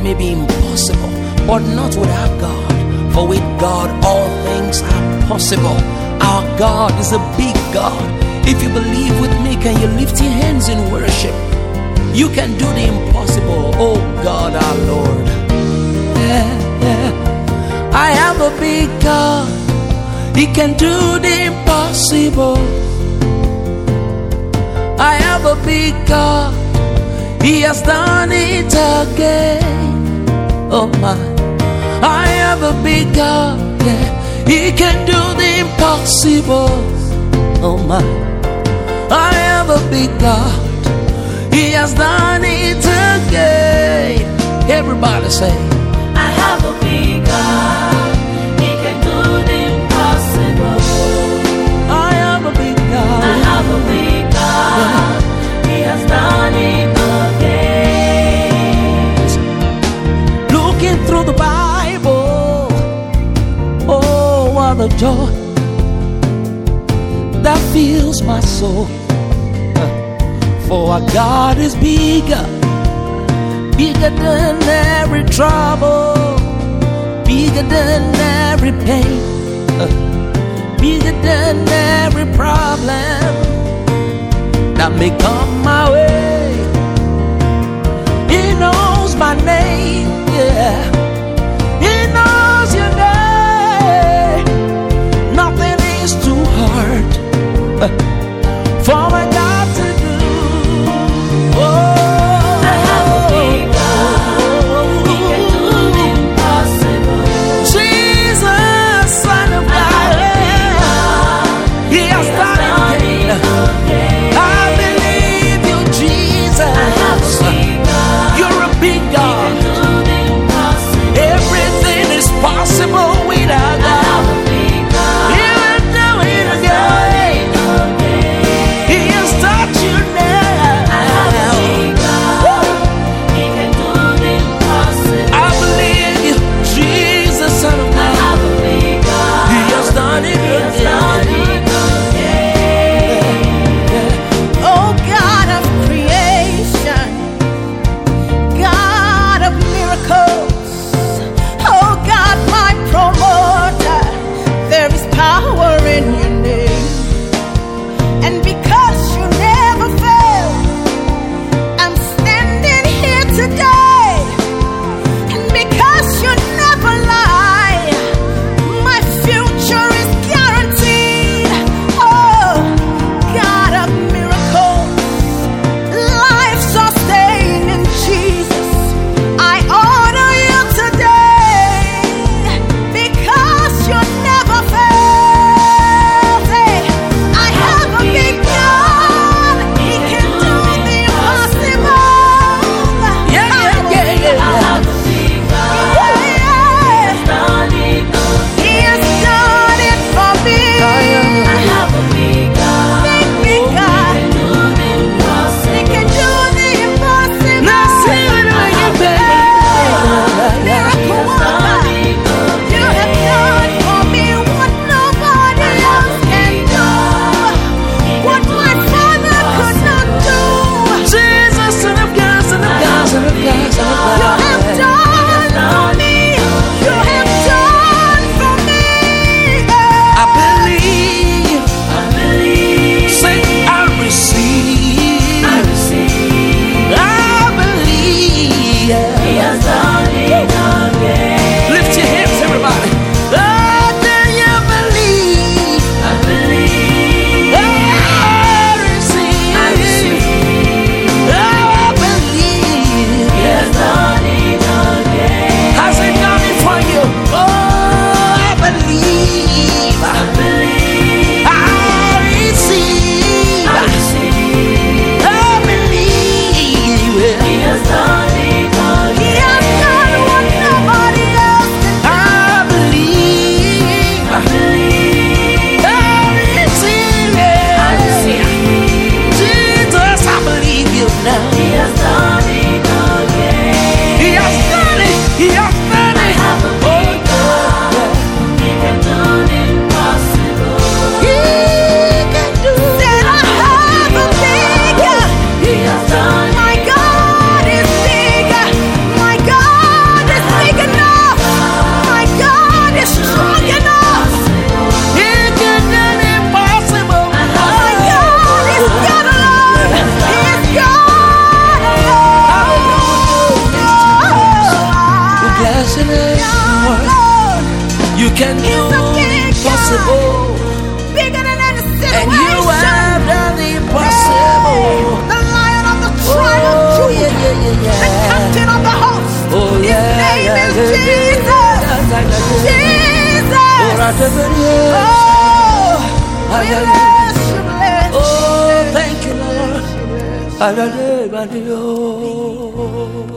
may be impossible, but not without God. For with God all things are possible. Our God is a big God. If you believe with me, can you lift your hands in worship? You can do the impossible, oh God our Lord. I have a big God. He can do the impossible. I have a big God. He has done it again. Oh my. I have a big God. Yeah. He can do the impossible. Oh my. I have a big God. He has done it again. Everybody say, I have a big God. He can do the impossible. I have a big God. I have a big God. He has done it again. Looking through the Bible, oh, what a joy that fills my soul. For our God is bigger, bigger than every trouble, bigger than every pain, bigger than every problem that may come my way. He knows my name, yeah. He knows your name. Nothing is too hard for my God to do. Oh, I have a big God. He can do the impossible. Jesus, Son of God, He has done it again. I believe You can do He's a the big impossible. God, bigger than any situation. And you have done the impossible. The Lion of the tribe of Oh, Judah, yeah, yeah, yeah, the yeah. Captain of the host. Oh, His yeah, name yeah, is yeah, Jesus. Jesus. Oh, we bless you, bless you. Oh, thank you, Lord. Hallelujah.